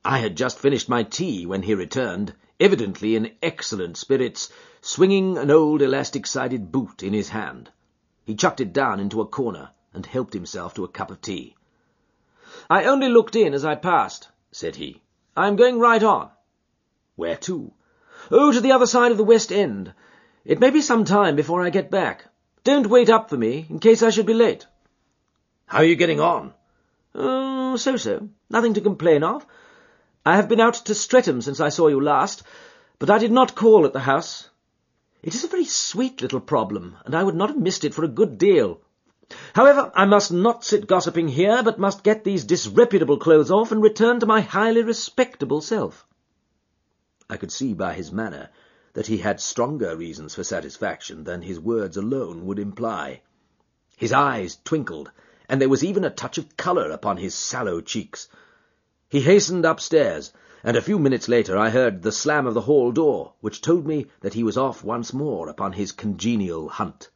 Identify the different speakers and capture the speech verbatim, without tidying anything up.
Speaker 1: I had just finished my tea when he returned, evidently in excellent spirits, swinging an old elastic-sided boot in his hand. He chucked it down into a corner and helped himself to a cup of tea. "I only looked in as I passed," said he. "I'm going right on." "Where to?" "Oh, to the other side of the West End. It may be some time before I get back. Don't wait up for me, in case I should be late." "How are you getting on?" "Oh, so-so. Nothing to complain of. I have been out to Streatham since I saw you last, but I did not call at the house. It is a very sweet little problem, and I would not have missed it for a good deal. However, I must not sit gossiping here, but must get these disreputable clothes off and return to my highly respectable self." I could see by his manner that he had stronger reasons for satisfaction than his words alone would imply. His eyes twinkled, and there was even a touch of colour upon his sallow cheeks. He hastened upstairs, and a few minutes later I heard the slam of the hall door, which told me that he was off once more upon his congenial hunt.